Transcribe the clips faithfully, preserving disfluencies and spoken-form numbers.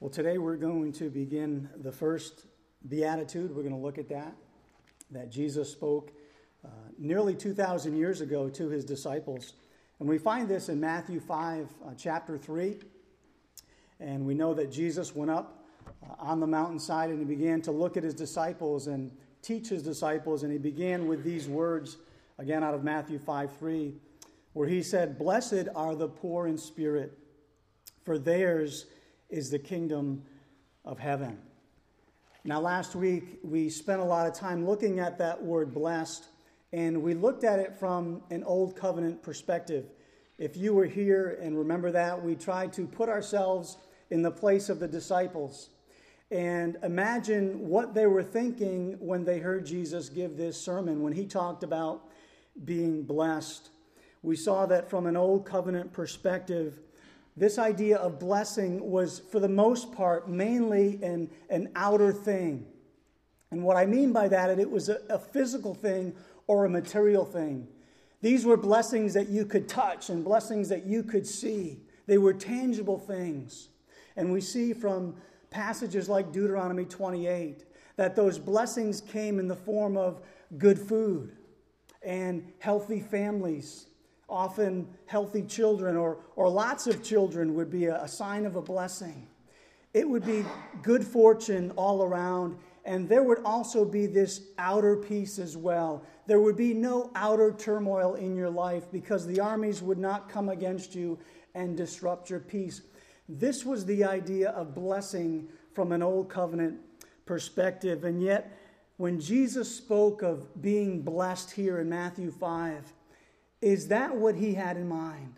Well, today we're going to begin the first beatitude. We're going to look at that, that Jesus spoke uh, nearly two thousand years ago to his disciples. And we find this in Matthew five, uh, chapter three. And we know that Jesus went up uh, on the mountainside and he began to look at his disciples and teach his disciples. And he began with these words, again out of Matthew five three, where he said, "Blessed are the poor in spirit, for theirs is the kingdom of heaven." Now, last week, we spent a lot of time looking at that word blessed, and we looked at it from an old covenant perspective. If you were here and remember that, we tried to put ourselves in the place of the disciples and imagine what they were thinking when they heard Jesus give this sermon, when he talked about being blessed. We saw that from an old covenant perspective, this idea of blessing was, for the most part, mainly an, an outer thing. And what I mean by that, it was a, a physical thing or a material thing. These were blessings that you could touch and blessings that you could see. They were tangible things. And we see from passages like Deuteronomy twenty-eight that those blessings came in the form of good food and healthy families. Often healthy children or, or lots of children would be a, a sign of a blessing. It would be good fortune all around. And there would also be this outer peace as well. There would be no outer turmoil in your life because the armies would not come against you and disrupt your peace. This was the idea of blessing from an old covenant perspective. And yet, when Jesus spoke of being blessed here in Matthew five, is that what he had in mind?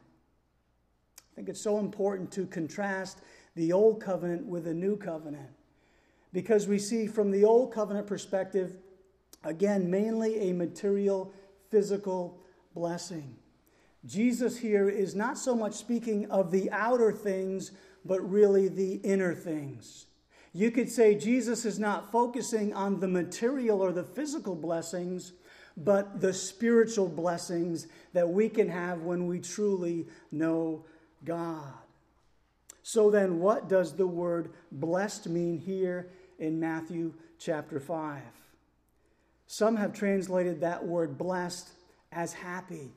I think it's so important to contrast the old covenant with the new covenant, because we see from the old covenant perspective, again, mainly a material, physical blessing. Jesus here is not so much speaking of the outer things, but really the inner things. You could say Jesus is not focusing on the material or the physical blessings, but the spiritual blessings that we can have when we truly know God. So then, what does the word blessed mean here in Matthew chapter five? Some have translated that word blessed as happy.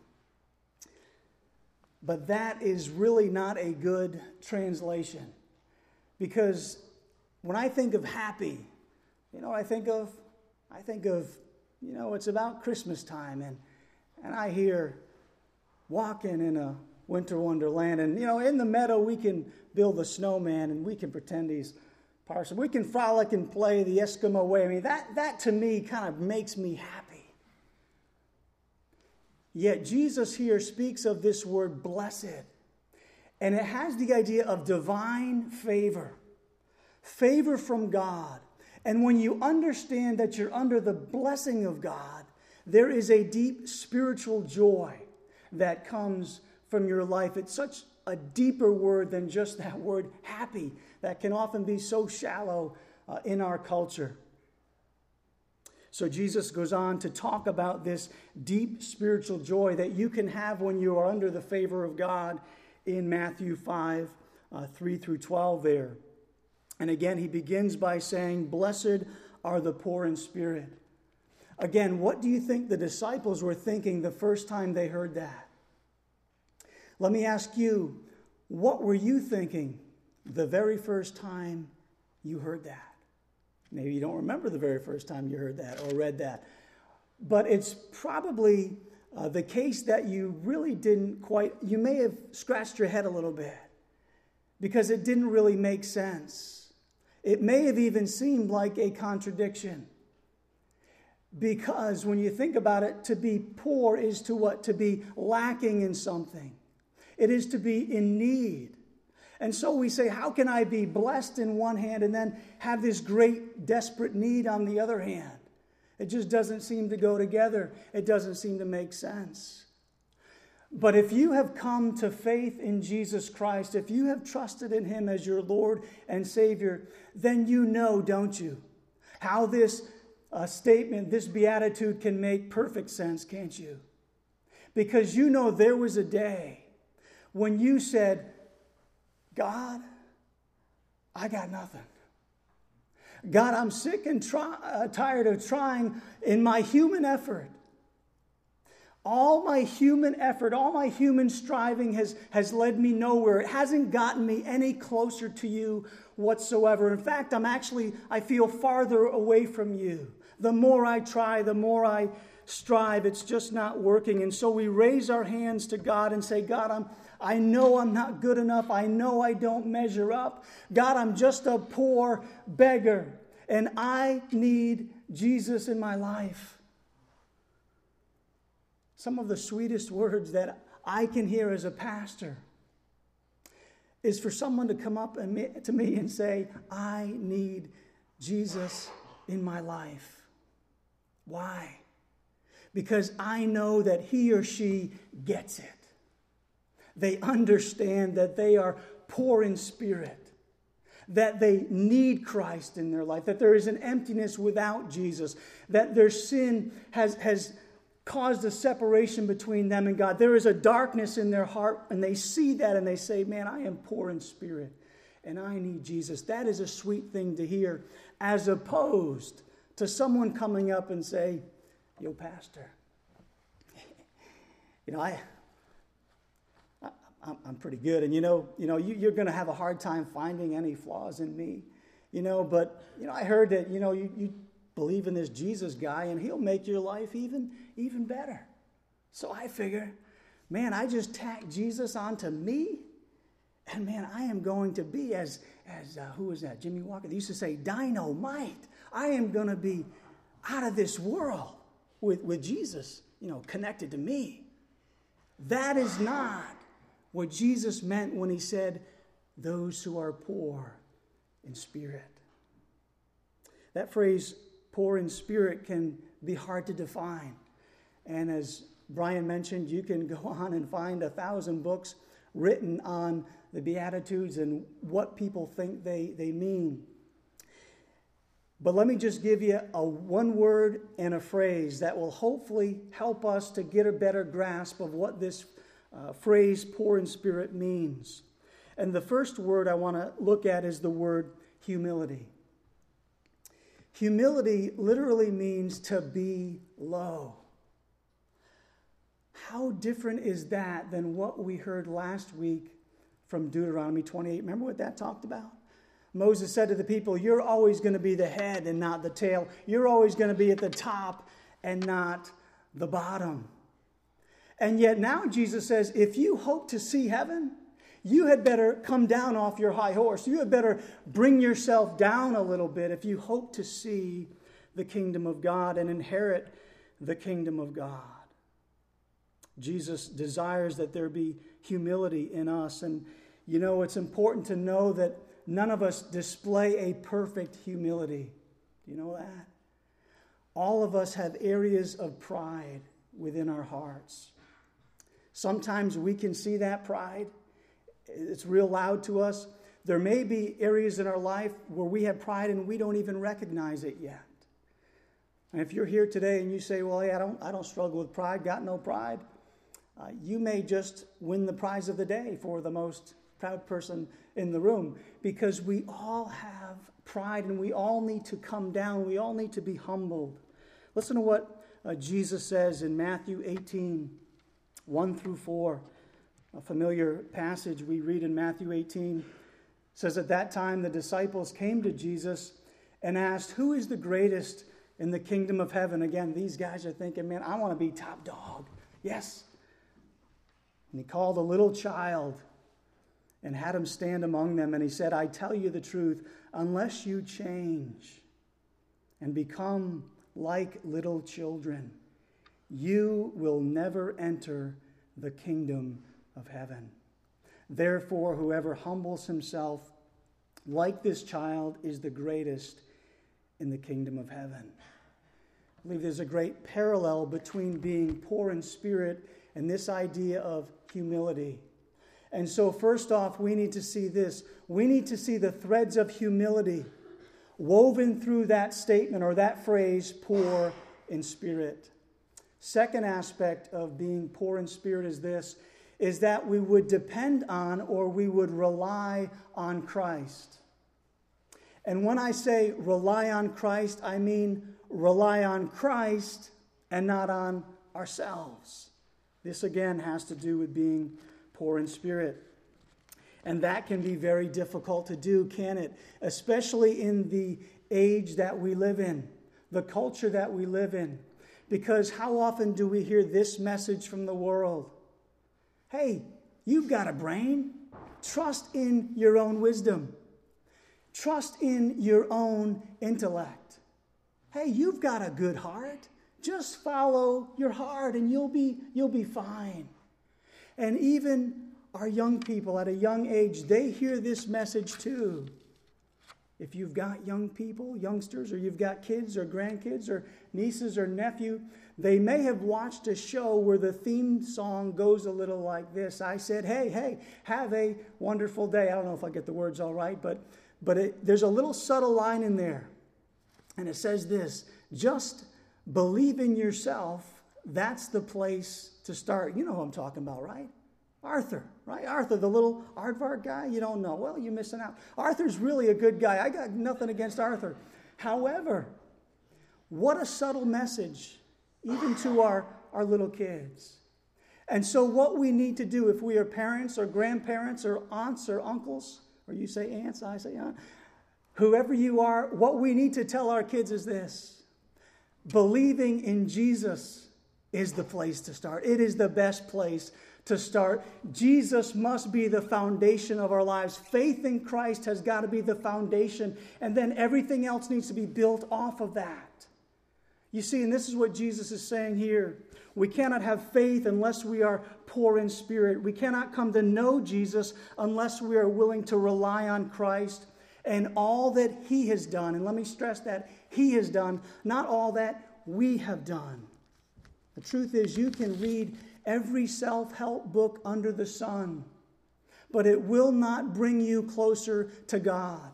But that is really not a good translation. Because when I think of happy, you know what I think of? I think of You know, it's about Christmas time, and and I hear walking in a winter wonderland. And, you know, in the meadow, we can build a snowman, and we can pretend he's parson. We can frolic and play the Eskimo way. I mean, that, that to me kind of makes me happy. Yet Jesus here speaks of this word blessed, and it has the idea of divine favor, favor from God. And when you understand that you're under the blessing of God, there is a deep spiritual joy that comes from your life. It's such a deeper word than just that word happy that can often be so shallow uh, in our culture. So Jesus goes on to talk about this deep spiritual joy that you can have when you are under the favor of God in Matthew five, uh, three through twelve there. And again, he begins by saying, "Blessed are the poor in spirit." Again, what do you think the disciples were thinking the first time they heard that? Let me ask you, what were you thinking the very first time you heard that? Maybe you don't remember the very first time you heard that or read that. But it's probably uh, the case that you really didn't quite, you may have scratched your head a little bit because it didn't really make sense. It may have even seemed like a contradiction. Because when you think about it, to be poor is to what? To be lacking in something. It is to be in need. And so we say, how can I be blessed in one hand and then have this great desperate need on the other hand? It just doesn't seem to go together. It doesn't seem to make sense. But if you have come to faith in Jesus Christ, if you have trusted in him as your Lord and Savior, then you know, don't you, how this uh, statement, this beatitude can make perfect sense, can't you? Because you know there was a day when you said, God, I got nothing. God, I'm sick and try, uh, tired of trying in my human effort. All my human effort, all my human striving has, has led me nowhere. It hasn't gotten me any closer to you whatsoever. In fact, I'm actually, I feel farther away from you. The more I try, the more I strive, it's just not working. And so we raise our hands to God and say, God, I'm, I know I'm not good enough. I know I don't measure up. God, I'm just a poor beggar, and I need Jesus in my life. Some of the sweetest words that I can hear as a pastor is for someone to come up and me, to me and say, I need Jesus in my life. Why? Because I know that he or she gets it. They understand that they are poor in spirit, that they need Christ in their life, that there is an emptiness without Jesus, that their sin has, has caused a separation between them and God. There is a darkness in their heart, and they see that and they say, man, I am poor in spirit and I need Jesus. That is a sweet thing to hear, as opposed to someone coming up and say, yo, pastor, you know, I, I I'm pretty good, and you know, you know, you, you're going to have a hard time finding any flaws in me, you know. But you know, I heard that you know you, you believe in this Jesus guy, and he'll make your life even even better. So I figure, man, I just tack Jesus onto me, and man, I am going to be as as uh, who was that? Jimmy Walker. They used to say dynamite. I am going to be out of this world with with Jesus, you know, connected to me. That is not what Jesus meant when he said, those who are poor in spirit. That phrase, poor in spirit, can be hard to define. And as Brian mentioned, you can go on and find a thousand books written on the Beatitudes and what people think they, they mean. But let me just give you a one word and a phrase that will hopefully help us to get a better grasp of what this uh, phrase, poor in spirit, means. And the first word I want to look at is the word humility. Humility literally means to be low. How different is that than what we heard last week from Deuteronomy twenty-eight? Remember what that talked about? Moses said to the people, you're always going to be the head and not the tail. You're always going to be at the top and not the bottom. And yet now Jesus says, if you hope to see heaven, you had better come down off your high horse. You had better bring yourself down a little bit if you hope to see the kingdom of God and inherit the kingdom of God. Jesus desires that there be humility in us. And you know, it's important to know that none of us display a perfect humility. Do you know that? All of us have areas of pride within our hearts. Sometimes we can see that pride. It's real loud to us. There may be areas in our life where we have pride and we don't even recognize it yet. And if you're here today and you say, well, hey, I don't, I don't struggle with pride, got no pride, uh, you may just win the prize of the day for the most proud person in the room, because we all have pride and we all need to come down. We all need to be humbled. Listen to what uh, Jesus says in Matthew eighteen, one through four. A familiar passage we read in Matthew eighteen. It says, at that time the disciples came to Jesus and asked, who is the greatest in the kingdom of heaven? Again, these guys are thinking, man, I want to be top dog. Yes. And he called a little child and had him stand among them. And he said, I tell you the truth, unless you change and become like little children, you will never enter the kingdom of heaven. Therefore, whoever humbles himself like this child is the greatest in the kingdom of heaven. I believe there's a great parallel between being poor in spirit and this idea of humility. And so first off, we need to see this. We need to see the threads of humility woven through that statement or that phrase, poor in spirit. Second aspect of being poor in spirit is this, is that we would depend on or we would rely on Christ. And when I say rely on Christ, I mean rely on Christ and not on ourselves. This again has to do with being poor in spirit. And that can be very difficult to do, can it? Especially in the age that we live in, the culture that we live in. Because how often do we hear this message from the world? Hey, you've got a brain. Trust in your own wisdom. Trust in your own intellect. Hey, you've got a good heart. Just follow your heart and you'll be, you'll be fine. And even our young people at a young age, they hear this message too. If you've got young people, youngsters, or you've got kids or grandkids or nieces or nephew, they may have watched a show where the theme song goes a little like this. I said, hey, hey, have a wonderful day. I don't know if I get the words all right, but, but it, there's a little subtle line in there. And it says this, just believe in yourself. That's the place to start. You know who I'm talking about, right? Arthur, right? Arthur, the little aardvark guy, you don't know. Well, you're missing out. Arthur's really a good guy. I got nothing against Arthur. However, what a subtle message, even to our, our little kids. And so what we need to do if we are parents or grandparents or aunts or uncles, or you say aunts, I say aunt, whoever you are, what we need to tell our kids is this. Believing in Jesus is the place to start. It is the best place to start. Jesus must be the foundation of our lives. Faith in Christ has got to be the foundation, and then everything else needs to be built off of that. You see, and this is what Jesus is saying here. We cannot have faith unless we are poor in spirit. We cannot come to know Jesus unless we are willing to rely on Christ and all that He has done. And let me stress that He has done, not all that we have done. The truth is, you can read every self-help book under the sun, but it will not bring you closer to God.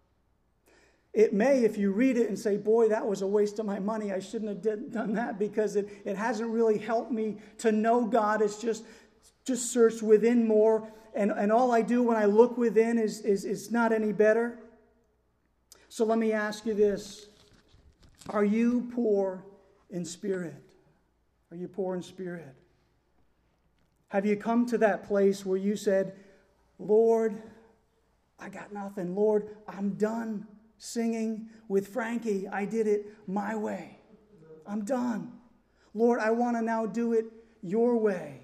It may, if you read it and say, boy, that was a waste of my money. I shouldn't have did, done that because it, it hasn't really helped me to know God. It's just, just search within more. And, and all I do when I look within is, is, is not any better. So let me ask you this. Are you poor in spirit? Are you poor in spirit? Have you come to that place where you said, Lord, I got nothing. Lord, I'm done singing with Frankie. I did it my way. I'm done. Lord, I want to now do it your way.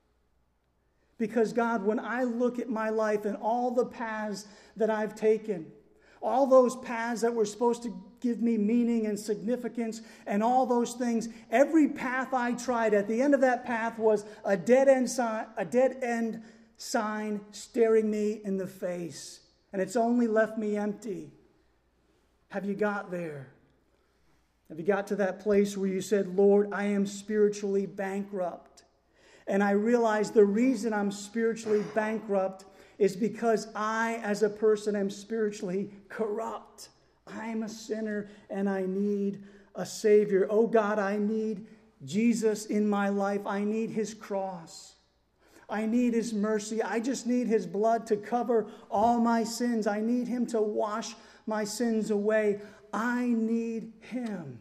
Because God, when I look at my life and all the paths that I've taken, all those paths that were supposed to give me meaning and significance and all those things, every path I tried, at the end of that path was a dead end sign, a dead end sign staring me in the face. And it's only left me empty. Have you got there? Have you got to that place where you said, Lord, I am spiritually bankrupt. And I realize the reason I'm spiritually bankrupt is because I, as a person, am spiritually corrupt. I am a sinner and I need a Savior. Oh God, I need Jesus in my life. I need His cross. I need His mercy. I just need His blood to cover all my sins. I need Him to wash my sins away. I need Him.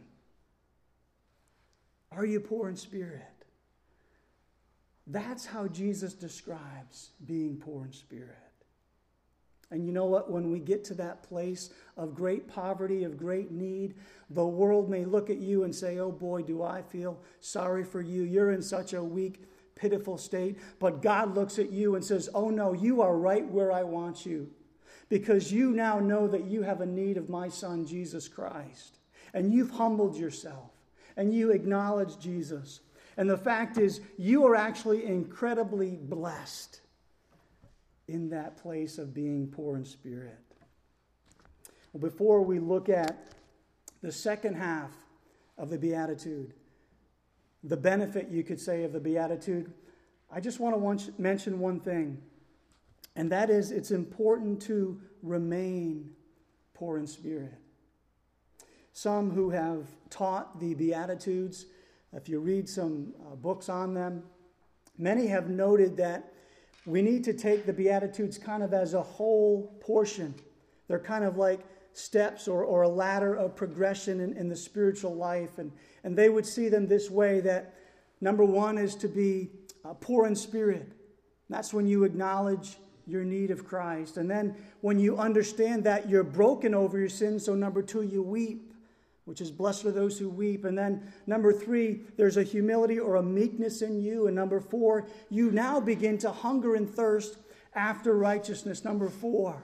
Are you poor in spirit? That's how Jesus describes being poor in spirit. And you know what? When we get to that place of great poverty, of great need, the world may look at you and say, oh boy, do I feel sorry for you. You're in such a weak, pitiful state. But God looks at you and says, oh no, you are right where I want you. Because you now know that you have a need of my Son, Jesus Christ. And you've humbled yourself. And you acknowledge Jesus. And the fact is, you are actually incredibly blessed in that place of being poor in spirit. Well, before we look at the second half of the Beatitude, the benefit, you could say, of the Beatitude, I just want to mention one thing. And that is, it's important to remain poor in spirit. Some who have taught the Beatitudes, if you read some uh, books on them, many have noted that we need to take the Beatitudes kind of as a whole portion. They're kind of like steps or, or a ladder of progression in, in the spiritual life. And, and they would see them this way, that number one is to be uh, poor in spirit. That's when you acknowledge your need of Christ. And then when you understand that you're broken over your sins, so number two, you weep, which is blessed are those who weep. And then number three, there's a humility or a meekness in you. And number four, you now begin to hunger and thirst after righteousness. Number four,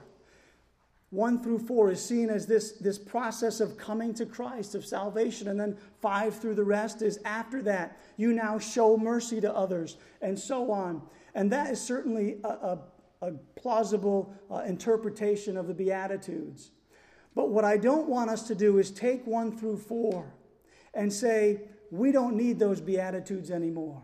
one through four is seen as this, this process of coming to Christ, of salvation. And then five through the rest is after that, you now show mercy to others, and so on. And that is certainly a, a, a plausible uh, interpretation of the Beatitudes. But what I don't want us to do is take one through four and say, we don't need those Beatitudes anymore.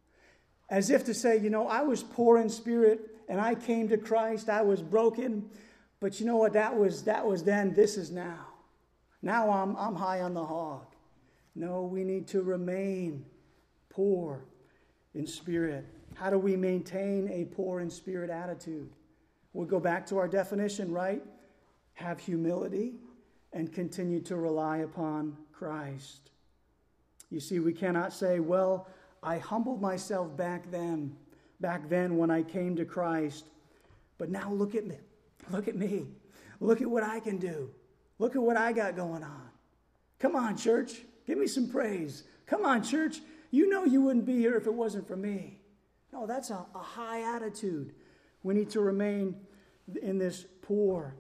As if to say, you know, I was poor in spirit and I came to Christ, I was broken, but you know what, that was that was then, this is now. Now I'm, I'm high on the hog. No, we need to remain poor in spirit. How do we maintain a poor in spirit attitude? We'll go back to our definition, right? Have humility and continue to rely upon Christ. You see, we cannot say, well, I humbled myself back then, back then when I came to Christ, but now look at me. Look at me. Look at what I can do. Look at what I got going on. Come on, church. Give me some praise. Come on, church. You know you wouldn't be here if it wasn't for me. No, that's a, a high attitude. We need to remain in this poor,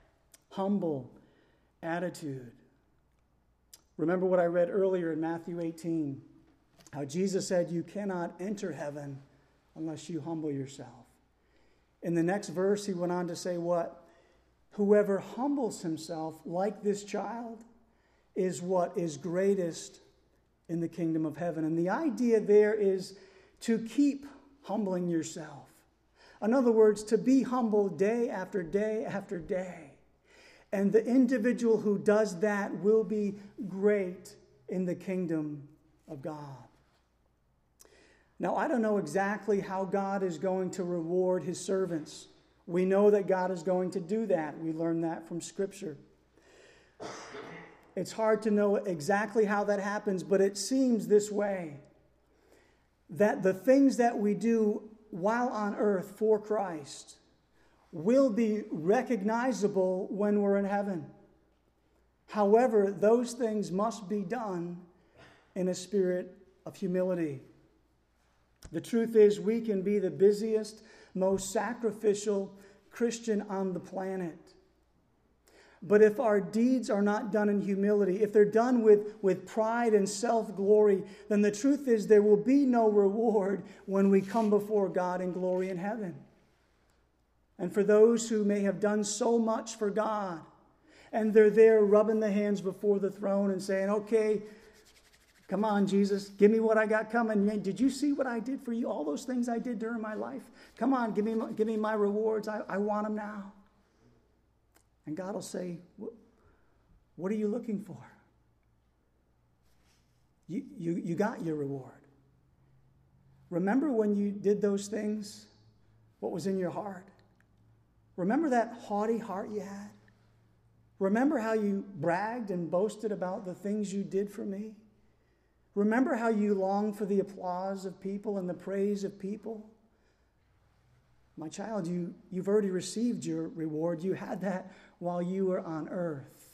humble attitude. Remember what I read earlier in Matthew eighteen, how Jesus said, you cannot enter heaven unless you humble yourself. In the next verse, he went on to say what? Whoever humbles himself like this child is what is greatest in the kingdom of heaven. And the idea there is to keep humbling yourself. In other words, to be humble day after day after day. And the individual who does that will be great in the kingdom of God. Now, I don't know exactly how God is going to reward his servants. We know that God is going to do that. We learn that from Scripture. It's hard to know exactly how that happens, but it seems this way, that the things that we do while on earth for Christ will be recognizable when we're in heaven. However, those things must be done in a spirit of humility. The truth is, we can be the busiest, most sacrificial Christian on the planet. But if our deeds are not done in humility, if they're done with, with pride and self-glory, then the truth is there will be no reward when we come before God in glory in heaven. And for those who may have done so much for God, and they're there rubbing the hands before the throne and saying, okay, come on, Jesus, give me what I got coming. Did you see what I did for you? All those things I did during my life? Come on, give me, give me my rewards. I, I want them now. And God will say, what are you looking for? You, you, you got your reward. Remember when you did those things, what was in your heart? Remember that haughty heart you had? Remember how you bragged and boasted about the things you did for me? Remember how you longed for the applause of people and the praise of people? My child, you, you've already received your reward. You had that while you were on earth.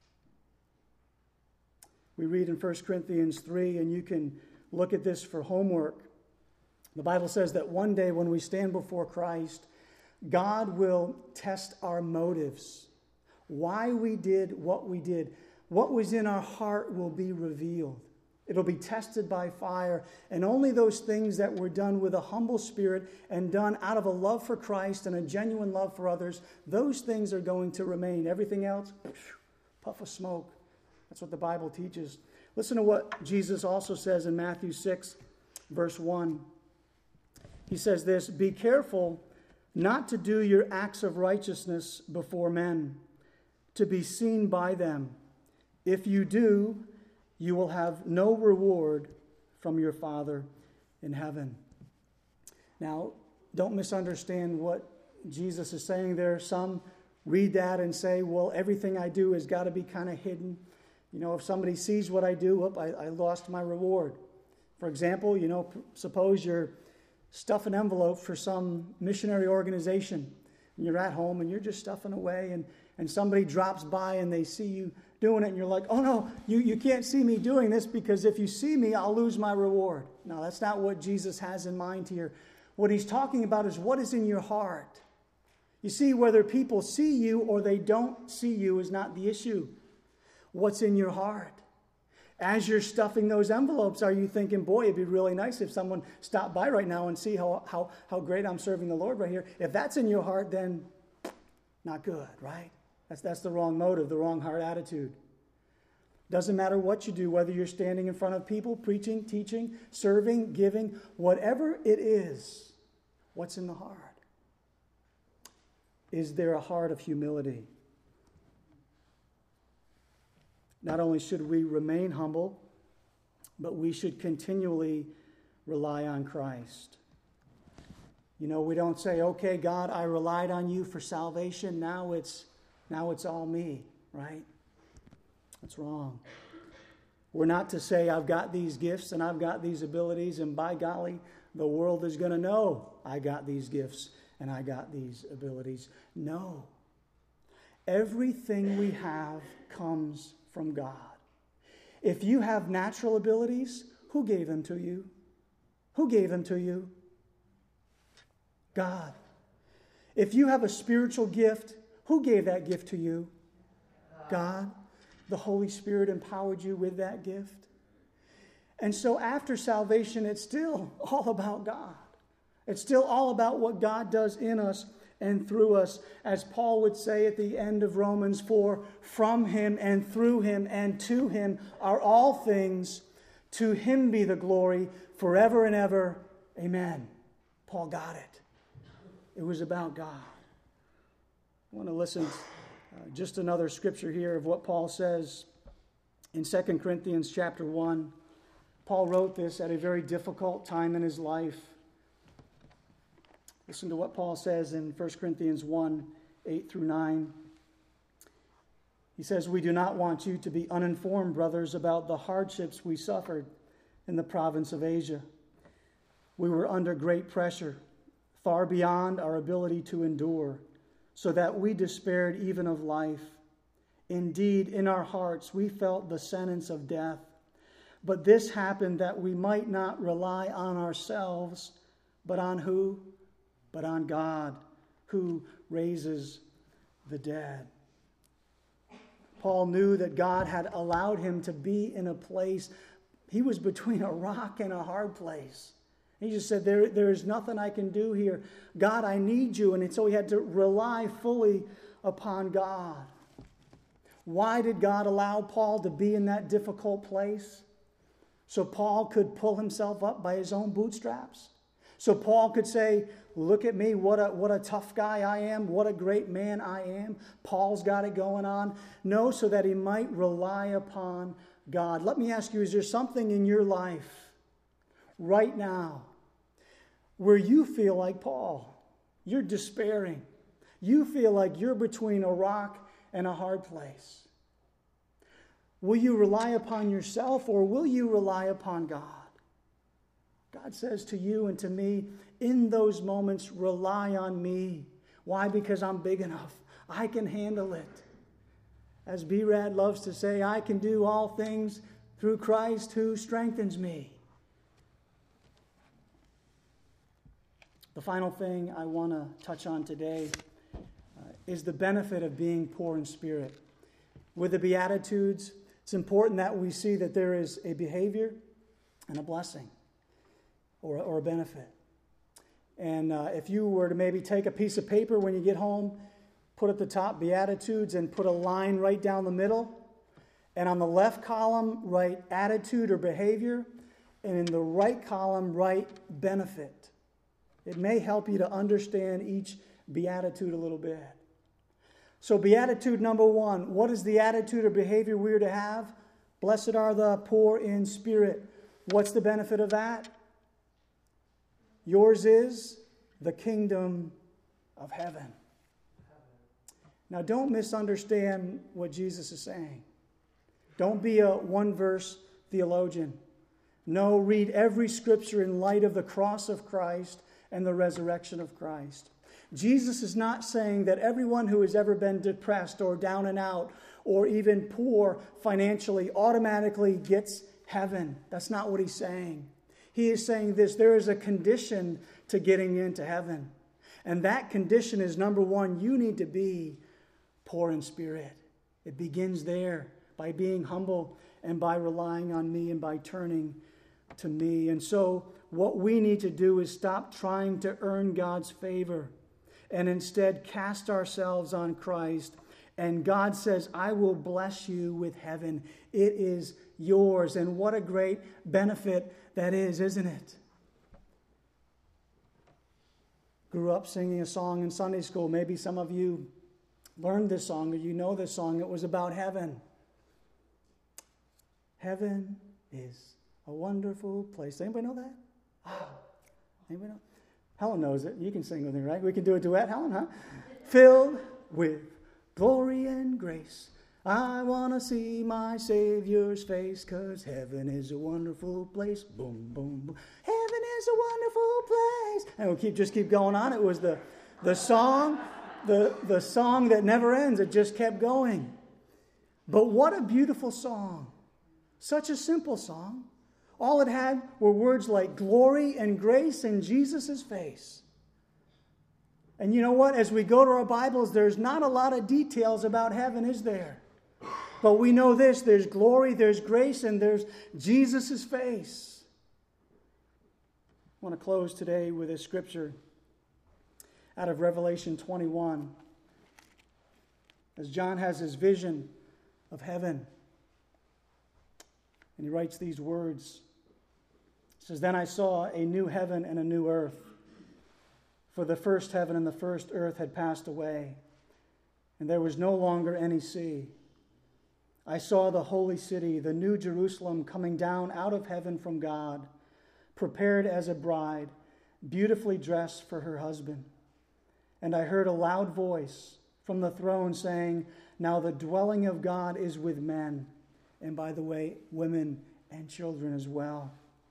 We read in First Corinthians three, and you can look at this for homework. The Bible says that one day when we stand before Christ, God will test our motives. Why we did what we did. What was in our heart will be revealed. It'll be tested by fire, and only those things that were done with a humble spirit and done out of a love for Christ and a genuine love for others, those things are going to remain. Everything else, puff of smoke. That's what the Bible teaches. Listen to what Jesus also says in Matthew six, verse one. He says this, be careful not to do your acts of righteousness before men, to be seen by them. If you do, you will have no reward from your Father in heaven. Now, don't misunderstand what Jesus is saying there. Some read that and say, well, everything I do has got to be kind of hidden. You know, if somebody sees what I do, whoop, I, I lost my reward. For example, you know, suppose you're stuffing envelopes for some missionary organization, and you're at home and you're just stuffing away, and, and somebody drops by and they see you doing it, and you're like, oh no, you, you can't see me doing this, because if you see me, I'll lose my reward. No, that's not what Jesus has in mind here. What he's talking about is what is in your heart. You see, whether people see you or they don't see you is not the issue. What's in your heart? As you're stuffing those envelopes, are you thinking, boy, it'd be really nice if someone stopped by right now and see how, how, how great I'm serving the Lord right here? If that's in your heart, then not good, right? That's, that's the wrong motive, the wrong heart attitude. Doesn't matter what you do, whether you're standing in front of people, preaching, teaching, serving, giving, whatever it is, what's in the heart? Is there a heart of humility? Not only should we remain humble, but we should continually rely on Christ. You know, we don't say, okay, God, I relied on you for salvation. Now it's, now it's all me, right? That's wrong. We're not to say, I've got these gifts and I've got these abilities, and by golly, the world is going to know I got these gifts and I got these abilities. No. Everything we have comes from God. If you have natural abilities, who gave them to you? Who gave them to you? God. If you have a spiritual gift, who gave that gift to you? God. The Holy Spirit empowered you with that gift. And so after salvation, it's still all about God. It's still all about what God does in us and through us. As Paul would say at the end of Romans four, from him and through him and to him are all things. To him be the glory forever and ever. Amen. Paul got it. It was about God. I want to listen uh, just another scripture here of what Paul says in Second Corinthians chapter one. Paul wrote this at a very difficult time in his life. Listen to what Paul says in First Corinthians one, eight through nine. He says, we do not want you to be uninformed, brothers, about the hardships we suffered in the province of Asia. We were under great pressure, far beyond our ability to endure, so that we despaired even of life. Indeed, in our hearts we felt the sentence of death. But this happened that we might not rely on ourselves, but on who? But on God, who raises the dead. Paul knew that God had allowed him to be in a place. He was between a rock and a hard place. He just said, there, there is nothing I can do here. God, I need you. And so he had to rely fully upon God. Why did God allow Paul to be in that difficult place? So Paul could pull himself up by his own bootstraps. So Paul could say, look at me, what a, what a tough guy I am, what a great man I am. Paul's got it going on. No, so that he might rely upon God. Let me ask you, is there something in your life right now where you feel like Paul? You're despairing. You feel like you're between a rock and a hard place. Will you rely upon yourself, or will you rely upon God? God says to you and to me, in those moments, rely on me. Why? Because I'm big enough. I can handle it. As B-Rad loves to say, I can do all things through Christ who strengthens me. The final thing I want to touch on today uh, is the benefit of being poor in spirit. With the Beatitudes, it's important that we see that there is a behavior and a blessing or, or a benefit. And uh, if you were to maybe take a piece of paper when you get home, put at the top Beatitudes and put a line right down the middle, and on the left column write attitude or behavior, and in the right column write benefit. It may help you to understand each beatitude a little bit. So beatitude number one, what is the attitude or behavior we are to have? Blessed are the poor in spirit. What's the benefit of that? Yours is the kingdom of heaven. Now, don't misunderstand what Jesus is saying. Don't be a one-verse theologian. No, read every scripture in light of the cross of Christ and the resurrection of Christ. Jesus is not saying that everyone who has ever been depressed or down and out or even poor financially automatically gets heaven. That's not what he's saying. He is saying this: there is a condition to getting into heaven. And that condition is, number one, you need to be poor in spirit. It begins there, by being humble and by relying on me and by turning to me. And so what we need to do is stop trying to earn God's favor and instead cast ourselves on Christ. And God says, I will bless you with heaven. It is yours. And what a great benefit that is, isn't it? Grew up singing a song in Sunday school. Maybe some of you learned this song or you know this song. It was about heaven. Heaven is a wonderful place. Anybody know that? Oh, anybody know? Helen knows it. You can sing with me, right? We can do a duet, Helen, huh? Filled with glory and grace, I want to see my Savior's face, 'cause heaven is a wonderful place. Boom, boom, boom. Heaven is a wonderful place. And we'll keep just keep going on. It was the, the song, the, the song that never ends. It just kept going. But what a beautiful song. Such a simple song. All it had were words like glory and grace in Jesus' face. And you know what? As we go to our Bibles, there's not a lot of details about heaven, is there? But we know this: there's glory, there's grace, and there's Jesus' face. I want to close today with a scripture out of Revelation twenty-one. As John has his vision of heaven. And he writes these words. He says, Then I saw a new heaven and a new earth. For the first heaven and the first earth had passed away, and there was no longer any sea. I saw the holy city, the new Jerusalem, coming down out of heaven from God, prepared as a bride, beautifully dressed for her husband. And I heard a loud voice from the throne saying, Now the dwelling of God is with men, and by the way, women and children as well.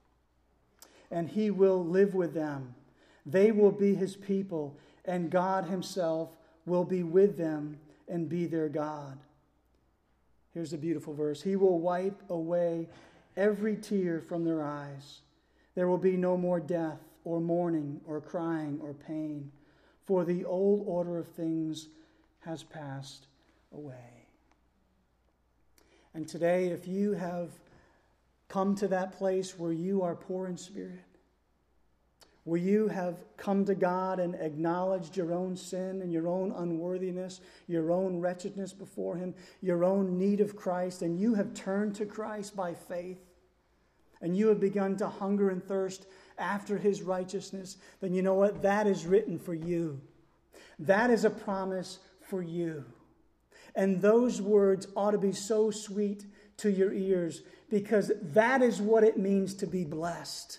And he will live with them. They will be his people, and God himself will be with them and be their God. Here's a beautiful verse. He will wipe away every tear from their eyes. There will be no more death or mourning or crying or pain, for the old order of things has passed away. And today, if you have come to that place where you are poor in spirit, where you have come to God and acknowledged your own sin and your own unworthiness, your own wretchedness before him, your own need of Christ, and you have turned to Christ by faith, and you have begun to hunger and thirst after his righteousness, then you know what? That is written for you. That is a promise for you. And those words ought to be so sweet to your ears, because that is what it means to be blessed.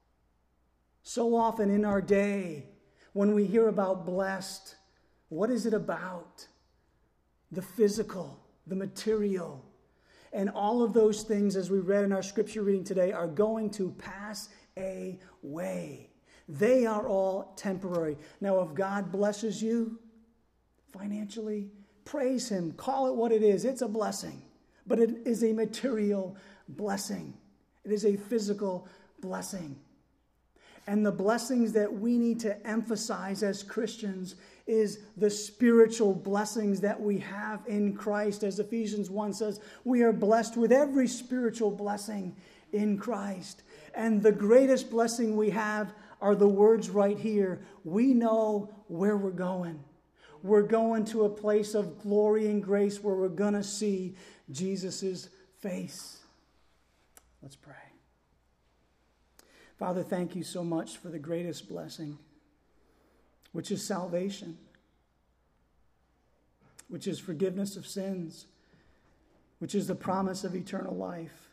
So often in our day, when we hear about blessed, what is it about? The physical, the material. And all of those things, as we read in our scripture reading today, are going to pass away. They are all temporary. Now, if God blesses you financially, praise him. Call it what it is. It's a blessing. But it is a material blessing. It is a physical blessing. And the blessings that we need to emphasize as Christians is the spiritual blessings that we have in Christ. As Ephesians one says, we are blessed with every spiritual blessing in Christ. And the greatest blessing we have are the words right here. We know where we're going. We're going to a place of glory and grace where we're going to see Jesus' face. Let's pray. Father, thank you so much for the greatest blessing, which is salvation, which is forgiveness of sins, which is the promise of eternal life.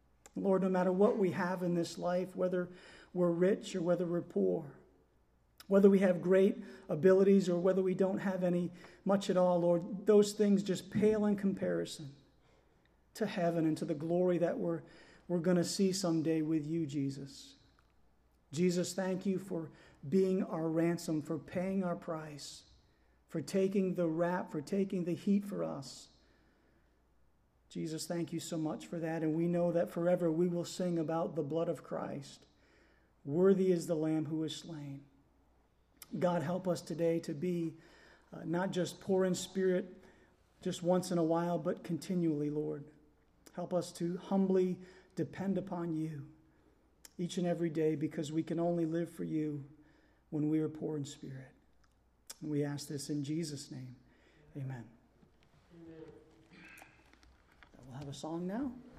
Lord, no matter what we have in this life, whether we're rich or whether we're poor, Whether we have great abilities or whether we don't have any much at all, Lord, those things just pale in comparison to heaven and to the glory that we're, we're going to see someday with you, Jesus. Jesus, thank you for being our ransom, for paying our price, for taking the rap, for taking the heat for us. Jesus, thank you so much for that. And we know that forever we will sing about the blood of Christ. Worthy is the Lamb who was slain. God, help us today to be uh, not just poor in spirit just once in a while, but continually, Lord. Help us to humbly depend upon you each and every day, because we can only live for you when we are poor in spirit. And we ask this in Jesus' name. Amen. We'll have a song now.